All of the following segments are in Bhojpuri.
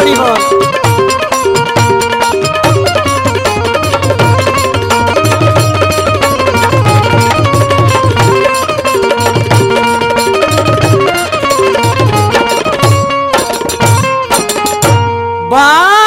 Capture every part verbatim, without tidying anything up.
पड़ी हो। वाह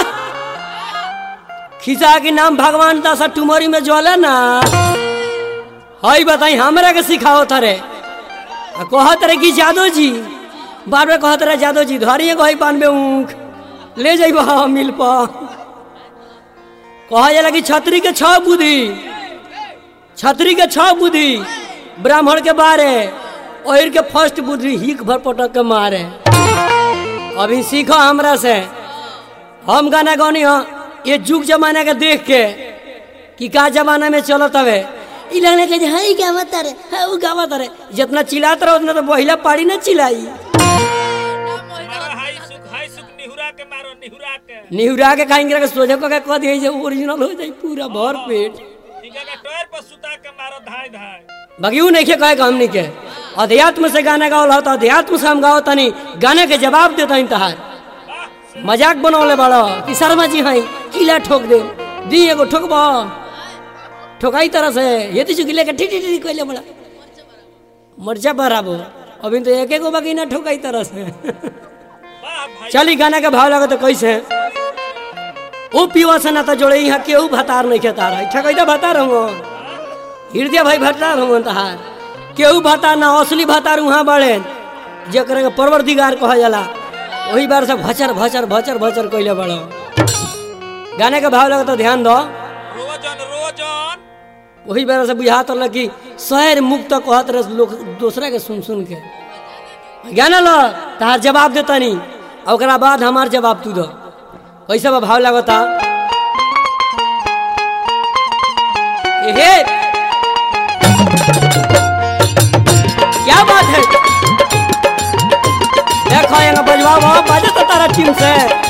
खिसा के नाम भगवान दासा टुमरी में ज्वाला ना हई बताई हमरा के सिखाओ थरे कहत रहे कि जादव जी बार बार कहत रहे जादव जी धरिए कही पान में ऊख ले जाइब मिल पर कहा जाला कि छतरी के छह बुद्धि छतरी के छह बुद्धि ब्राह्मण के बारे ओहिर के फर्स्ट बुद्धि हिक भर पटक के मारे। अभी सीखो हमरा से हम गाना गौनी हो ये जुग जमाना के देख के कि का जमाना में चलत हवे इ लगने के हाई गावत रे हां उ गावत रे जितना चिल्लात रहो उतना तो बहिला पाड़ी ना चिल्लाई हाई सुख हाई सुख निहुरा के मारो निहुरा के निहुरा के खाएंगे के सोझे को के कह दिए जे ओरिजिनल हो जाई पूरा भर पेट ठीक है का टोर पर सुता के मारो धाय धाय बगियो नहीं के कहे हमनी के अध्यात्म से गाना गावल हो तो अध्यात्म से हम गाओ तनी गाने के जवाब देता इंतहार मजाक बनौले बड़ो कि शर्मा जी हई किला ठोक दे दी एगो ठोकबो ठोकाई तरह से ये तो चुकी लेके टी टी टी कोइले बड़ा मर्जा बराबो अभी तो एक एगो बाकी ना ठोकाई तरह से चली गाना के भाव लगे तो कैसे ओ पीवा से ना तो जोड़े यहाँ केहू भतार नहीं खेता रहा ठकाई तो भतार हो हृदय भाई भतार हो तहार केहू भतार ना असली भतार वहाँ बड़े जकरा के परवरदिगार कहा जाला वही बार से भचर भचर भचर भचर कोइले बड़ो गाने के भाव लगे तो ध्यान दो रोजन रोजन वही बार से बुझात रहा कि शहर मुक्त कहत रहे लोग दूसरा के सुन सुन के गाना लो तार जवाब देता नहीं और बाद हमार जवाब तू दो कैसे भाव लगता हे क्या बात है देखो यहाँ बजवाओ बजे तो तारा टीम से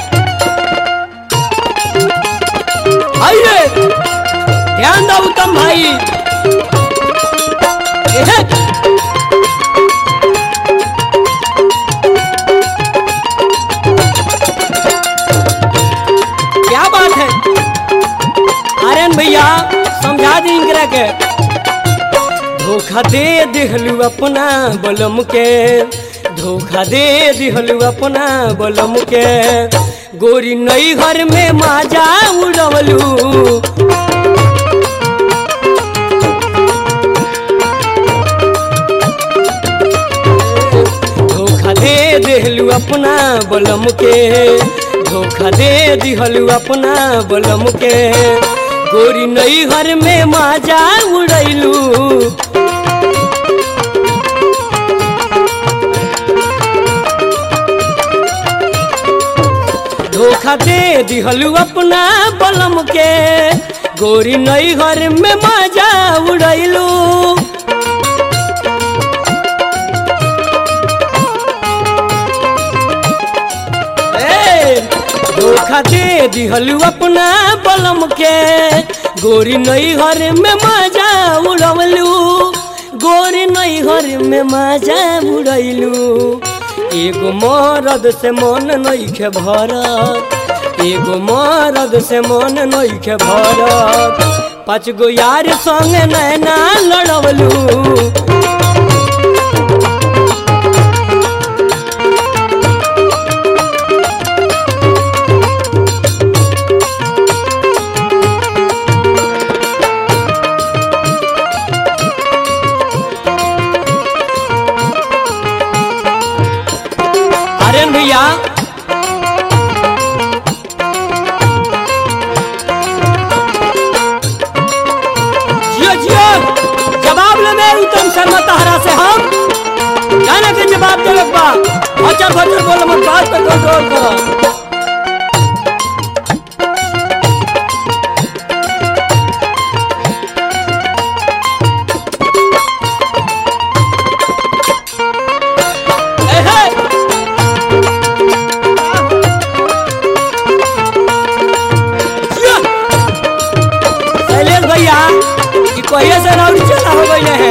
आइए ध्यान दो उत्तम भाई क्या बात है आर्यन भैया समझा दी इंकरा के धोखा दे दिहलू अपना बलम के धोखा दे दिहलू अपना बलम के गोरी नई घर में माजा उड़वलू धोखा दे दिहलू अपना बलम के धोखा दे दिहलू अपना बलम के गोरी नई घर में माजा उड़ैलू धोखा दे दिहलू अपना बलम के गोरी नई घर में माजा उड़ैलू धोखा दे दिहलू अपना बलम के गोरी नई घर में माजा उड़वलू गोरी नई घर में माजा उड़ैलू एगो मरद से मन नइखे भरत एगो मरद से मन नइखे भरत पाँच गो यार संग नैना लड़वलू भैया जियो जियो जवाब ले उत्तम शर्मा तहरा से हम गाने के जवाब देवे बा अच्छा भचर बोल मत बात पे कंट्रोल करो पहिए से राउंड चला हो गए हैं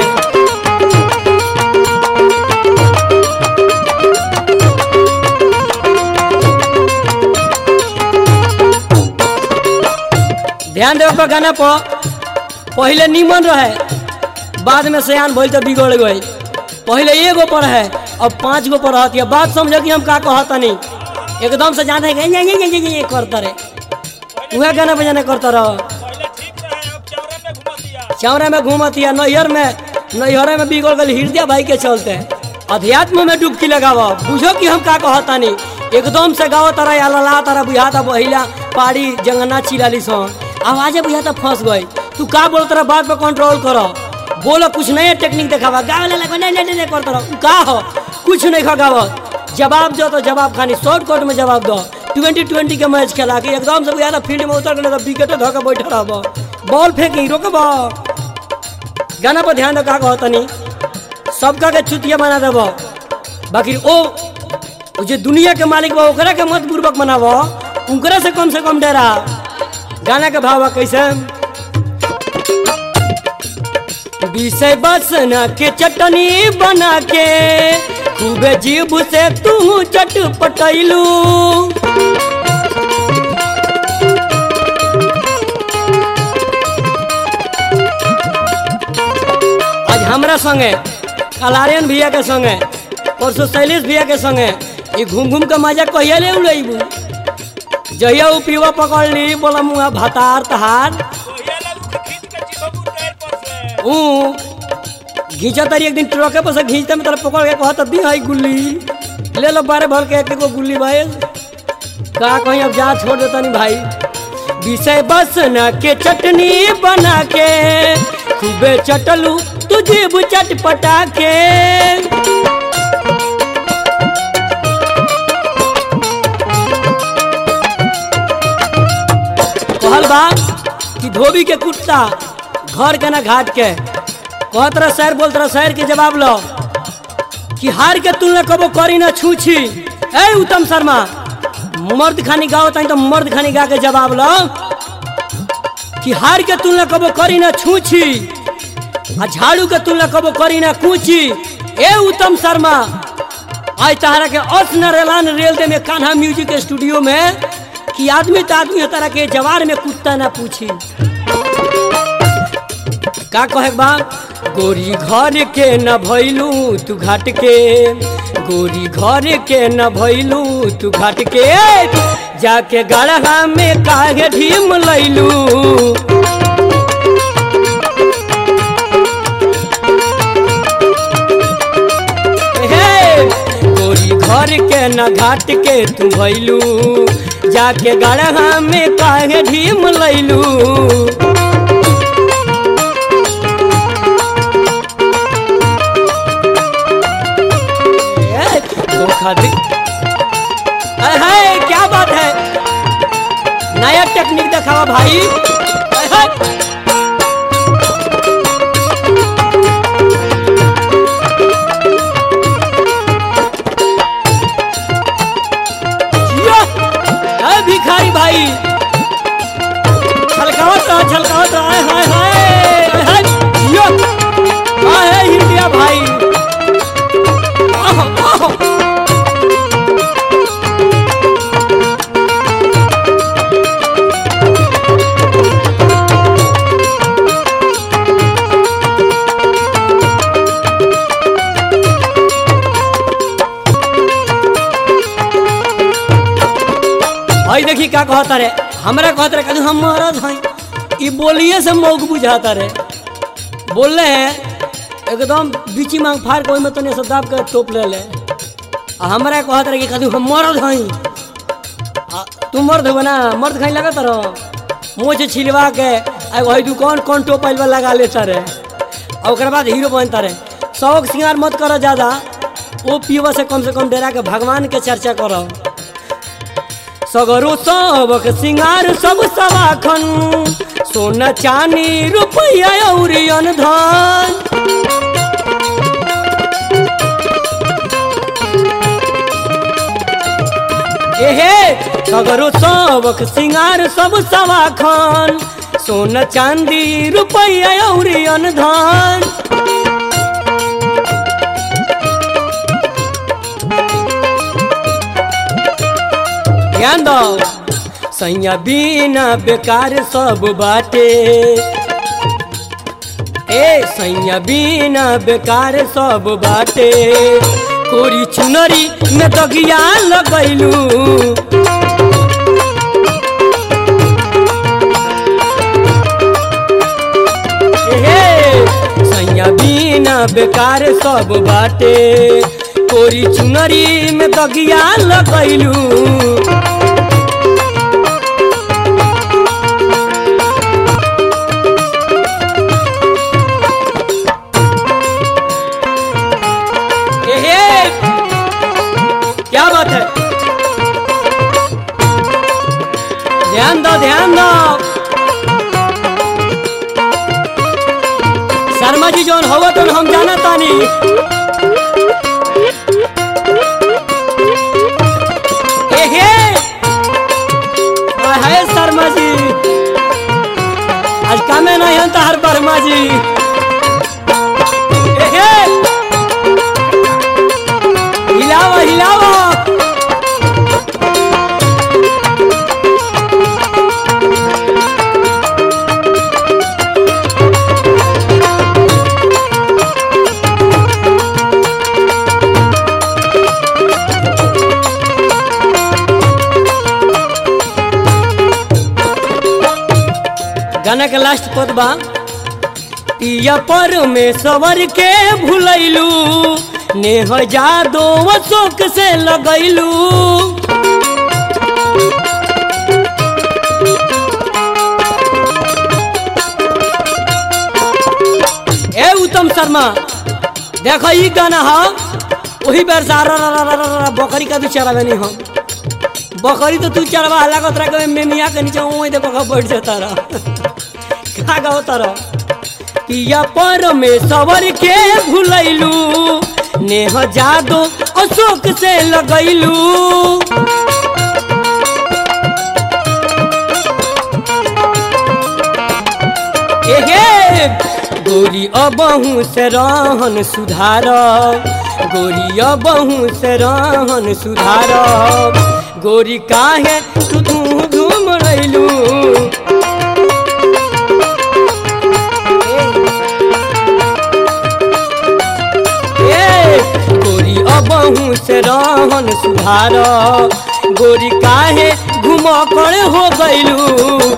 ध्यान देवे पर गाना पर पहले नीमन रहे, बाद में सयान भइल तो बिगड़ गई। पहले एगो पर है अब पांच गो पर रहती है। बात समझो कि हम का कहता नहीं, एकदम से जाते हैं ये ये ये ये करता रहे, वह गाना बजाना करता रहो। चौरा में घूमतिया नैहर में नैहर में बिगड़ गई हृदय भाई के चलते। अध्यात्म में डुबकी लगावा, बुझो कि हम का कहता नहीं, एकदम से गाओ तारा या लला तारा बुझाता बहिला पाड़ी जंगना चिराली सो आवाजे बुझाता फंस गई। तू का बोल तारा बात पर कंट्रोल करो, बोलो कुछ नया टेक्निक दिखावा, गावे लगा नहीं नहीं नहीं करता रहो। का हो कुछ नहीं खगावा, जवाब दो तो जवाब खानी शॉर्टकट में जवाब दो। ट्वेंटी ट्वेंटी के मैच खेला के एकदम से बुझाता फील्ड में उतर गए तो विकेट धोके बैठा रहो, बॉल फेंकी रोकब। गाना पर ध्यान दो का कहता नहीं, सबका के छुतिया बना देव, बाकी ओ जो दुनिया के मालिक बा ओकरा के मत पूर्वक बनावो, उनकरा से कम से कम डरा। गाना के भाव कैसे, विषय बसना के चटनी बना के खूबे जीभ से तू चट पटैलू। आज हमरा संगे कलारियन भैया के संगे परसों शैलेश भैया के संगे ये घूम घूम के मजा कहिया ले उड़ेबू। जहिया उ पीवा पकड़ ली बोला मुआ भातार तहार ऊ घींचा तारी एक दिन ट्रके पर से घींचते में तरफ पकड़ के कहता दी हाई गुल्ली ले लो बारे भर के एक गुल्ली भाई का कहीं अब जा छोड़ देता नहीं भाई। विषय बस न के चटनी बना के खूबे चटलू तुझे चट पटा के। कहल बा कि धोबी के कुत्ता घर के ना घाट के कहत रहा शहर बोलत रहा शहर के जवाब लो कि हार के तुलना कबो करी ना छूछी। ए उत्तम शर्मा मर्द खानी गाओ ताई तो मर्द खानी गा के जवाब लो कि हार के तुलना कबो करी ना छूछी आ झाड़ू के तुलना कबो करी ना कूची। ए उत्तम शर्मा आज तारा के अस न रेलान रेल दे में कान्हा म्यूजिक स्टूडियो में कि आदमी तो आदमी तारा के जवार में कुत्ता ना पूछी। का कहे बा गोरी घर के न भैलू तू घाट के, गोरी घर के न भैलू तू घाट के जाके गढ़ा में काहे ढीम लैलू। गोरी घर के न घाट के तू भैलू जाके गढ़ा में काहे ढीम लैलू। है क्या बात है, नया टेक्निक दिखावा भाई। भिखारी भाई छलकावत रहा छलकावत रहा हाय हाय हाय यो हाय इंडिया भाई। आहो, आहो। देखी का कहता रे हमरा कहता रे कहू हम मरद हैं ई बोलिए से मौक बुझाता रे बोल रहे हैं एकदम बीची मांग फाड़ कोई में तने सब दाब के टोप ले ले आ हमरा कहता रे कि कहू हम मरद हैं। तू मर्द हो ना मर्द खाई लगत रहो मुँह से छिलवा के वही दुकान कौन टोप लगा लेता रे और ओकर बाद हीरो बनता रे। शौक श्रृंगार मत करो ज्यादा, वो पीवा से कम से कम डेरा के भगवान के चर्चा करो। सगरो सबक सिंगार सब सवाखन सोना चांदी रुपया और धन। एहे सगरो सबक सिंगार सब सवाखन सोना चांदी रुपया और धन। ध्यान दो सैया बिना बेकार सब बाटे ए सैया बिना बेकार सब बाटे कोरी चुनरी में दगिया लगैलू सैया बिना बेकार सब बाटे कोरी चुनरी में दगिया लगैलू क्या बात है ध्यान दो ध्यान दो शर्मा जी जोन हो तो हम जाना तानी है शर्मा जी आज कामे नहीं हम हर वर्मा जी हिलावा हिलावा गाना के लास्ट पद बा पिया परमेश्वर के भूलैलू नेह जादो शोक से लगैलू ए उत्तम शर्मा देखो ये गाना हा वही बेर सारा बकरी का भी चरावे नहीं हम बकरी तो तू चरवा हल्ला तरह में मियाँ के नीचे वहीं दे बका बैठ जाता रहा का गाओ तारा पिया परमेश्वर के भूलैलू नेह जादो अशोक से लगैलू एहे गोरी अबहू से रहन सुधार गोरी अबहू से रहन सुधार गोरी काहे तू घूम रैलू गोरी अबहू से रहन सुधार गोरी काहे घुम कर हो गैलू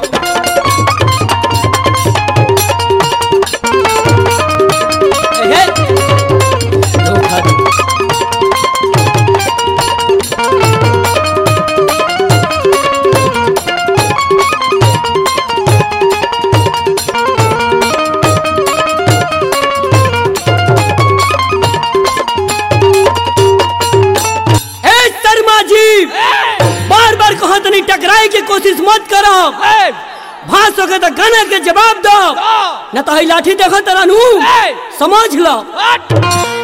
टकराए की कोशिश मत करो भास हो गए तो गाना के जवाब दो न तो लाठी देखो तेरा नू समझ लो।